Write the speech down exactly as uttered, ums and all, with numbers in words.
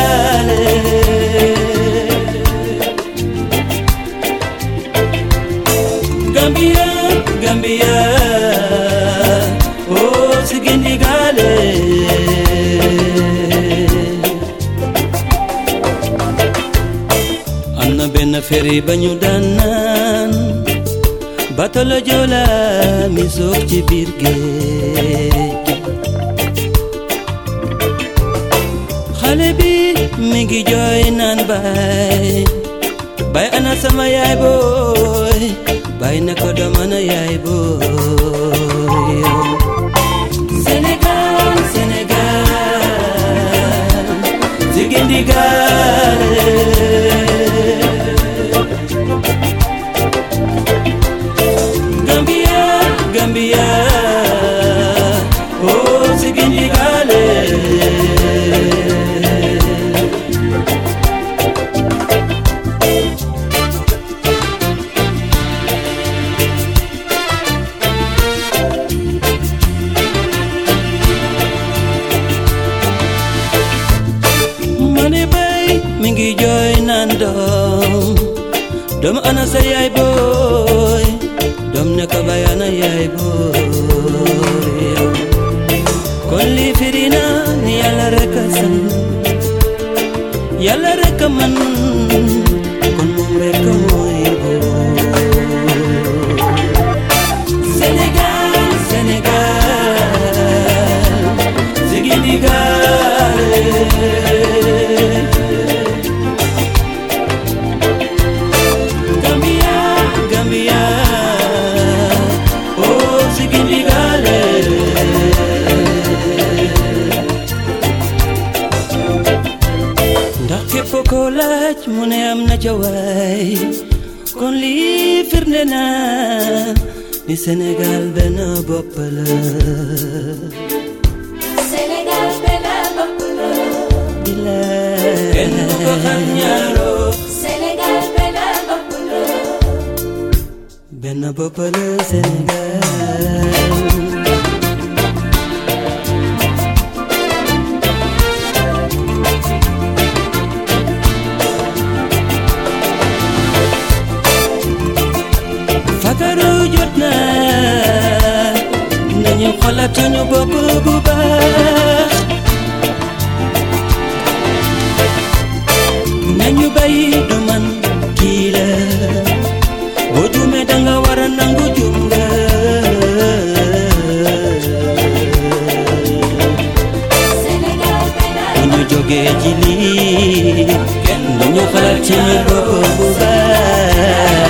Gambia, Gambia, oh Sénégal. Am na benn ferry ba ñu daan naan bato la Joola mi soog ci biir géej. Xale bi mi ngi jooy naan baay baay ana sama yaay booy baay na ko doom ana yaay booy. Sénégal, Sénégal, Sénégal. Gambia, Gambia, oh Sénégal. Mi ngi jooy naan doom doom ana sa yaay booy doom ne ko baay ana yaay booy. Kon lii firi na ni Yàlla rekk a san Yàlla rekk a man kon moom rekk a mooy booy. Sénégal, Sénégal, Sénégal. Ko laaj mu ne am na jawaay kon lii firnde na ni Sénégal benn bopp la. Sénégal benn bopp la. bilaay kenn du ko xam ñaaroo. Sénégal benn bopp la. benn bopp la Sénégal. Nañu xalaat suñu bopp bu baax nañu bàyyi du man kii la boo juumee danga war a nangu juum nga. bu ñu jógee ci lii kenn nañu xalaat suñu bopp bu baax.